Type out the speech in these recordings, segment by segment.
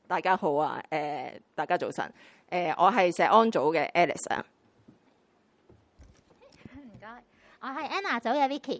大家好啊，大家早晨。我係石安組嘅 Alice 啊。 唔該，我係 Anna 組嘅 Vicky。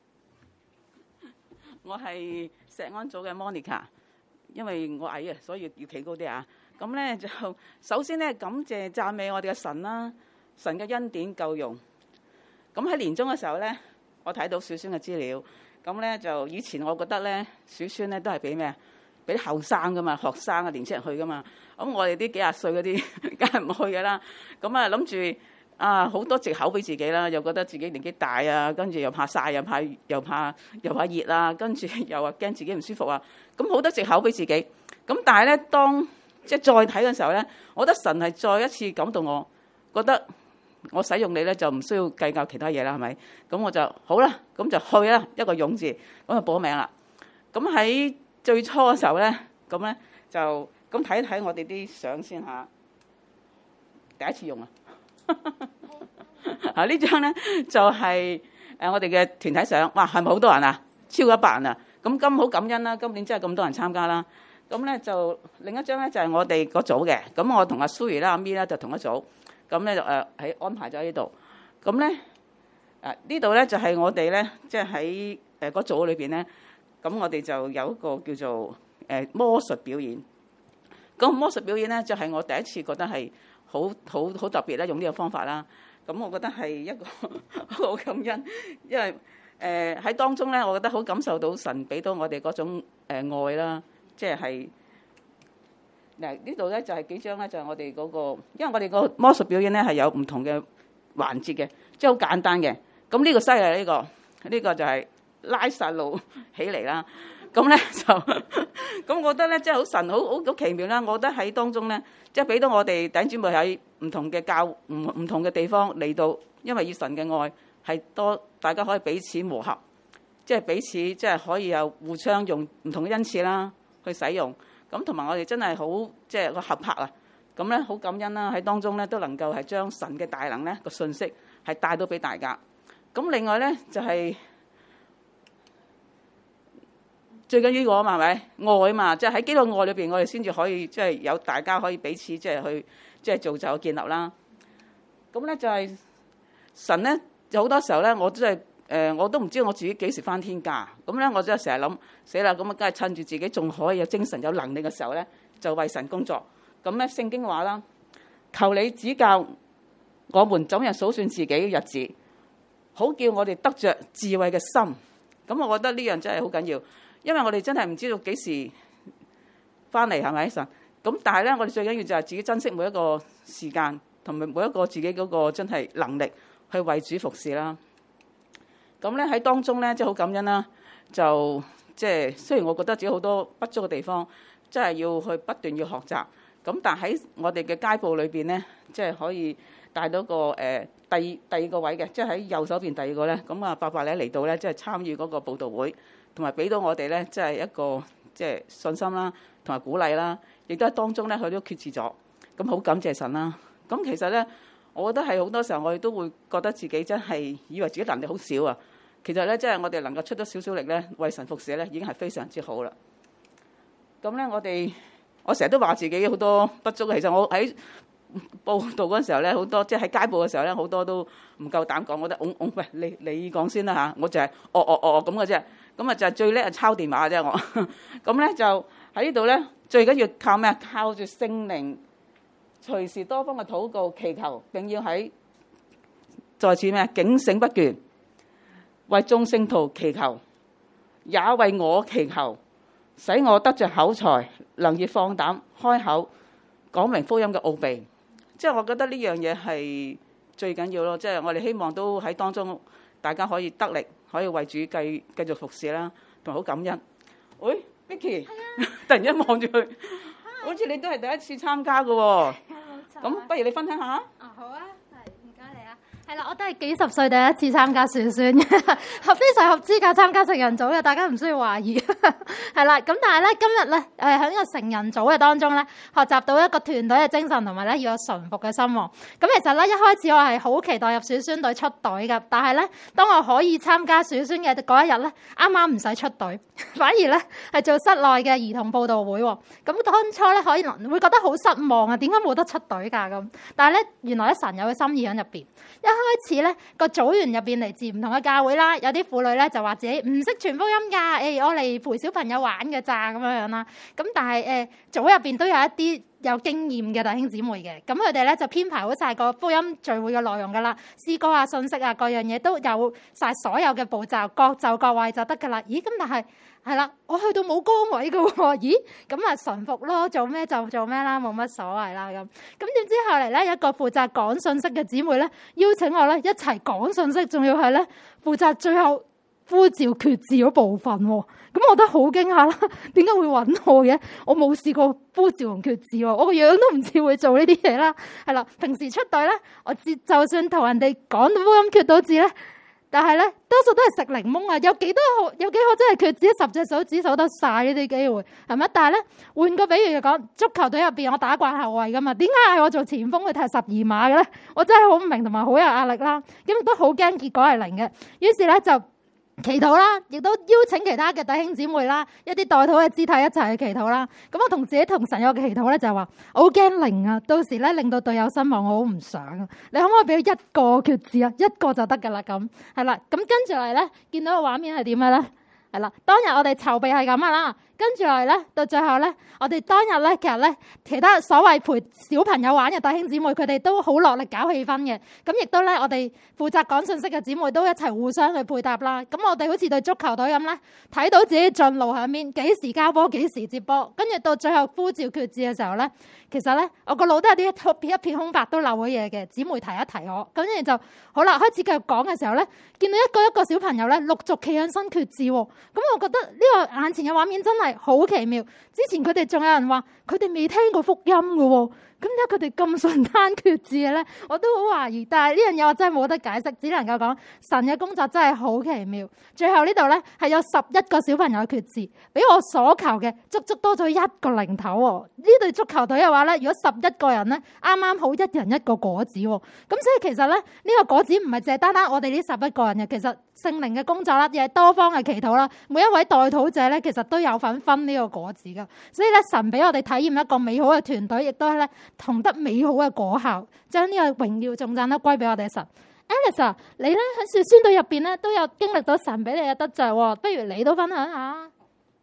我係石安組嘅 Monica， 因為我矮啊，所以要企高啲啊。咁咧就首先咧感謝讚美我哋嘅神啦，神嘅恩典夠用。咁喺年中嘅時候咧，我睇到小孫嘅資料，咁咧就以前我覺得咧小孫咧都係俾咩？俾啲後生噶嘛，學生啊年青人去噶嘛。咁我哋啲幾廿歲嗰啲梗係唔去噶啦。咁啊諗住啊好多藉口俾自己啦，又覺得自己年紀大啊，跟住又怕曬，又怕熱啊，跟住又話驚自己唔舒服啊。咁好多藉口俾自己。咁但係咧，當即係再睇嘅時候咧，我覺得神係再一次感動我，覺得我使用你咧就唔需要計較其他嘢啦，係咪？咁我就好啦，咁就去啦，一個勇字，咁就報名啦。咁喺最初嘅時候咧，咁咧就咁睇一睇我哋啲相先嚇，第一次用啊！啊呢張咧就係我哋嘅團體相，哇係咪好多人啊？超過100人啊！咁好感恩啦，今年真係咁多人參加啦。咁咧就另一張咧就係我哋嗰組嘅，咁我同阿 Suri 啦、阿 Mi 啦就同一組，咁咧就喺安排咗喺呢度。咁咧呢度咧就係我哋咧即係喺嗰組裏邊咧。咁我哋就有一個叫做魔術表演。咁魔術表演咧，就係我第一次覺得係好特別啦，用呢個方法啦。咁我覺得係一個好感恩，因為喺當中咧，我覺得好感受到神俾到我哋嗰種愛啦，即係嗱呢度咧就係幾張咧，就係我哋嗰個，因為我哋個魔術表演咧係有唔同嘅環節嘅，即係好簡單嘅。咁呢個犀利，呢個就係拉撒路起嚟啦，咁咧就咁，我覺得咧即係好神，好奇妙啦。我覺得喺當中咧，即係俾到我哋弟兄姊妹喺唔同嘅唔同嘅地方嚟到，因為以神嘅愛係多，大家可以彼此磨合，即係彼此即係可以有互相用唔同嘅恩賜啦去使用。咁同埋我哋真係好即係個合拍啊！咁咧好感恩啦，喺當中咧都能夠係將神嘅大能咧個信息係帶到俾大家。咁另外咧就係最緊要呢個啊嘛，係咪愛啊嘛？即係喺基督愛裏邊，我哋先至可以即係有大家可以彼此即係去即係造就建立啦。咁咧就係神咧，有好多時候咧，我真係我都唔知我自己幾時返天家。咁咧我真係成日諗死啦，咁啊梗係趁住自己仲可以有精神有能力嘅時候咧，就為神工作。咁咧聖經話啦，求你指教我們怎樣數算自己嘅日子，好叫我哋得着智慧嘅心。咁我覺得呢樣真係好緊要。因為我哋真係唔知道幾時翻嚟，係咪神？咁但係咧，我哋最緊要就係自己珍惜每一個時間，同埋每一個自己嗰個真係能力去為主服侍啦。咁咧喺當中咧，即係好感恩啦。就即係雖然我覺得自己好多不足嘅地方，真係要去不斷要學習。咁但係喺我哋嘅街步裏邊咧，即係可以帶到個第二個位嘅，即係喺右手邊第二個咧。咁啊，伯伯咧嚟到咧，即係參與嗰個佈道會。同埋俾到我哋咧，即係一個即係信心啦，同埋鼓勵啦，亦都喺當中咧，佢都決志咗。咁好感謝神啦。咁其實咧，我覺得係好多時候我哋都會覺得自己真係以為自己能力好少啊。其實咧，即係我哋能夠出得少少力咧，為神服侍咧，已經係非常之好啦。咁咧，我成日都話自己好多不足。其實我喺報道嗰陣時候咧，好多即係喺街報嘅時候咧，好多都唔夠膽講。我覺得喂，你講先啦嚇，我就係咁嘅啫。咁啊就係最叻係抄電話啫我。咁咧就喺呢度咧，最緊要靠咩啊？靠住聖靈，隨時多方嘅禱告祈求，並要在此咩警醒不倦，為眾聖徒祈求，也為我祈求，使我得着口才，能以放膽開口講明福音嘅奧秘。即係我覺得呢樣嘢係最緊要咯。即係我哋希望都喺當中，大家可以得力。可以為主繼續服侍啦，同埋好感恩。喂，Vicky，突然間望住佢，好似你都係第一次參加嘅喎。咁不如你分享下。 好啊，係唔該你啊。 係啦，我都係幾十歲第一次參加選宣，非常合資格參加成人組嘅，大家唔需要懷疑。係啦，咁但係咧今日咧喺呢個成人組嘅當中咧，學習到一個團隊嘅精神同埋咧要有順服嘅心喎。咁其實咧一開始我係好期待入選宣隊出隊嘅，但係咧當我可以參加選宣嘅嗰一日咧，啱啱唔使出隊，反而咧係做室內嘅兒童佈道會喎。咁當初咧可能會覺得好失望啊，點解冇得出隊㗎咁？但係咧原來咧神有個心意喺入邊。一開始咧個組員入邊嚟自唔同嘅教會啦，有啲婦女咧就話自己唔識傳福音㗎，我嚟陪小朋友玩嘅咋咁樣樣啦。咁但係組入邊都有一啲有經驗嘅弟兄姊妹嘅，咁佢哋咧就編排好晒個福音聚會嘅內容㗎啦，詩歌啊、信息啊各樣嘢都有晒所有嘅步驟，各就各位就得㗎啦。咦？咁但係係啦，我去到冇崗位㗎喎，咦？咁啊順服咯，做咩就做咩啦，冇乜所謂啦咁。咁點知後嚟咧，有一個負責講信息嘅姊妹咧，邀請我咧一齊講信息，仲要係咧負責最後呼召決志嗰部分喎。咁我覺得好驚訝啦，點解會揾我嘅？我冇試過呼召同決志喎，我個樣都唔似會做呢啲嘢啦。係啦，平時出隊咧，我就算同人哋講到福音決到志咧。但係咧，多數都係食檸檬啊！有幾可真係決志10隻手指數得晒呢啲機會，係咪？但係咧，換個比喻嚟講，足球隊入邊我打慣後衞噶嘛，點解係我做前鋒去踢12碼嘅咧？我真係好唔明同埋好有壓力啦，咁亦都好驚結果係0嘅。於是咧就祈禱啦，亦都邀請其他嘅弟兄姊妹啦，一啲代禱嘅肢體一齊去祈禱啦。咁我同自己同神有嘅祈禱咧，就係話我好驚0啊，到時咧令到隊友失望，我好唔想啊。你可唔可以俾1個決志啊？1個就得㗎啦，咁係啦。咁跟住嚟咧，見到個畫面係點嘅咧？係啦，當日我哋籌備係咁㗎啦。跟住嚟咧，到最後咧，我哋當日咧，其實咧，其他所謂陪小朋友玩嘅弟兄姊妹，佢哋都好落力搞氣氛嘅。咁亦都咧，我哋負責講信息嘅姊妹都一齊互相去配搭啦。咁我哋好似對足球隊咁咧，睇到自己進路喺邊，幾時交波，幾時接波。跟住到最後呼召決志嘅時候咧，其實咧，我個腦都有啲一片空白，都漏咗嘢嘅。姊妹提一提我，咁跟住就好啦。開始繼續講嘅時候咧，見到一個小朋友咧，陸續企起身決志喎。咁我覺得呢個眼前嘅畫面真係好奇妙。之前佢哋仲有人話佢哋未聽過福音嘅喎，咁點解佢哋咁順單決志嘅咧？我都好懷疑。但係呢樣嘢我真係冇得解釋，只能夠講神嘅工作真係好奇妙。最後呢度咧係有11個小朋友決志，比我所求嘅足足多咗1個零頭喎。呢隊足球隊嘅話咧，如果11個人咧，啱啱好1人1個果子喎。咁所以其實咧呢個果子唔係淨係單單我哋呢11個人嘅，其實聖靈嘅工作啦，亦係多方嘅祈禱啦。每一位代禱者咧，其實都有份分呢個果子噶。所以咧，神俾我哋體驗一個美好嘅團隊，亦都係咧同得美好嘅果效，將呢個榮耀頌讚都歸俾我哋嘅神。Alice 啊，你咧喺選宣隊入邊咧都有經歷到神俾你嘅得着喎，不如你都分享下。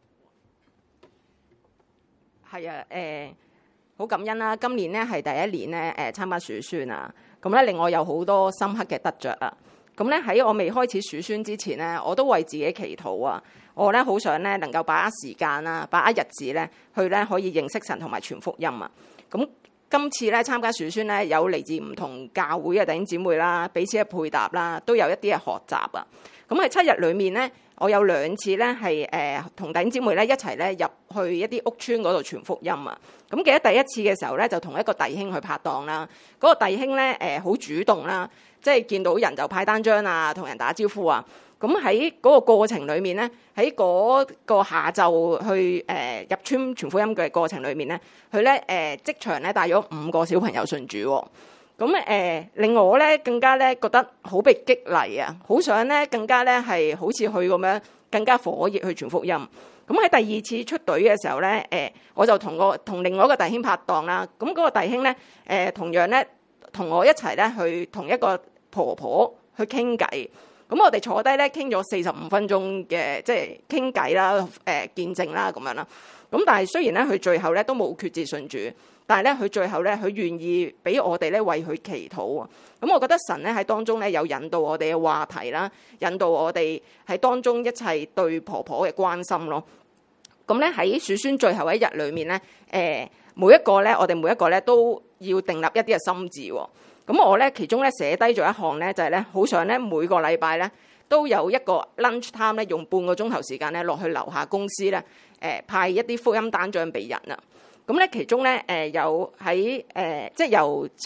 係啊，好感恩啦！今年咧係第一年咧參加選宣啊，咁咧令我有好多深刻嘅得着啊。咁咧喺我未開始選宣之前咧，我都為自己祈禱啊。我咧好想咧能夠把握時間啦，把握日子咧去咧可以認識神同埋傳福音啊。咁今次咧參加選宣咧，有嚟自唔同教會嘅弟兄姊妹啦，彼此嘅配搭啦，都有一啲嘅學習啊。咁喺7日裏面咧，我有2次咧係同弟兄姊妹咧一齊咧入去一啲屋邨嗰度傳福音啊。咁記得第一次嘅時候咧，就同一個弟兄去拍檔啦。嗰個弟兄咧好主動啦，即係見到人就派單張啊，同人打招呼啊。咁喺嗰個過程裏面咧，喺嗰個下晝去入村傳福音嘅過程裏面咧，佢咧即場咧帶咗5個小朋友信主喎。咁令我咧更加咧覺得好被激勵啊，好想咧更加咧係好似佢咁樣更加火熱去傳福音。咁喺第2次出隊嘅時候咧，我就同另外一個弟兄拍檔啦。咁嗰個弟兄咧同樣咧同我一齊咧去同一個婆婆去傾偈。咁我哋坐低咧傾咗45分鐘嘅，即係傾偈啦，見證啦咁樣啦。咁但係雖然咧佢最後咧都冇決志信主，但係咧佢最後咧佢願意俾我哋咧為佢祈禱啊。咁我覺得神咧喺當中咧有引導我哋嘅話題啦，引導我哋喺當中一切對婆婆嘅關心咯。咁咧喺選宣最後一日裏面咧，我哋每一個咧都要訂立一啲嘅心志喎。咁我咧其中咧寫低咗一項咧，就係咧好想咧每個禮拜咧都有一個 lunch time 咧，用半個鐘頭時間咧落去樓下公司咧，派一啲福音單張俾人啊。咁咧其中咧有喺即係由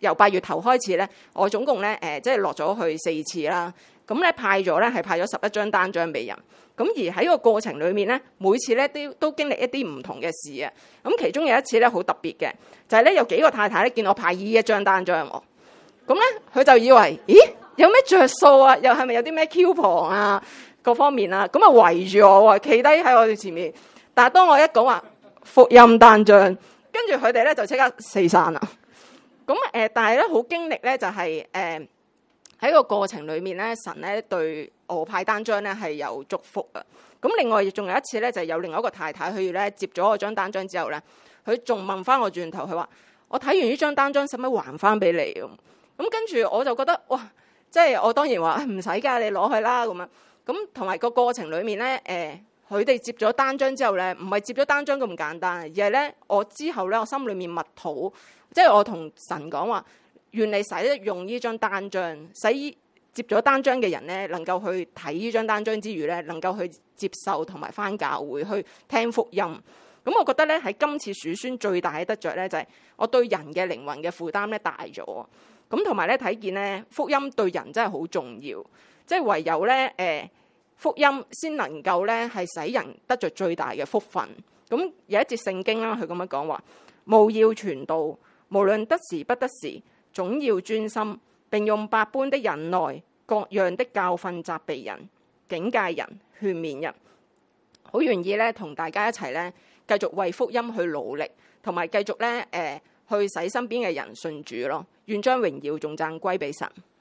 由8月頭開始咧，我總共咧即係落咗去4次啦。咁咧派咗11張單張俾人。咁而喺個過程裏面咧，每次咧都經歷一啲唔同嘅事啊。咁其中有一次咧好特別嘅，就係咧有幾個太太咧見我派1張單張我，咁咧佢就以為咦有咩着數啊？又係咪有啲咩 coupon 啊？各方面啊，咁啊圍住我喎，企低喺我哋前面。但係當我一講話福音單張，跟住佢哋咧就即刻四散啦。咁但係咧好經歷咧就係喺個過程裏面咧，神咧對我派單張咧係有祝福啊。咁另外仲有一次咧，就係有另外一個太太，佢咧接咗我張單張之後咧，佢仲問翻我轉頭，佢話：我睇完呢張單張，使唔使還翻俾你咁？咁跟住我就覺得哇，即係我當然話唔使㗎，你攞去啦咁樣。咁同埋個過程裏面咧，佢哋接咗單張之後咧，唔係接咗單張咁簡單，而係咧我之後咧，我心裏面默禱，即係我同神講話。願你使用呢張單張，使接咗單張嘅人咧，能夠去睇呢張單張之餘咧，能夠去接受同埋返教會去聽福音。咁我覺得咧喺今次書宣最大嘅得着咧，就係我對人嘅靈魂嘅負擔咧大咗。咁同埋咧睇見咧福音對人真係好重要，即係唯有咧福音先能夠咧係使人得着最大嘅福分。咁有一節聖經啦，佢咁樣講話：務要傳道，無論得時不得時，總要專心，並用百般的忍耐、各樣的教訓責備人、警戒人、勸勉人。好願意咧同大家一齊咧繼續為福音去努力，同埋繼續咧去使身邊嘅人信主咯。願將榮耀頌讚歸俾神。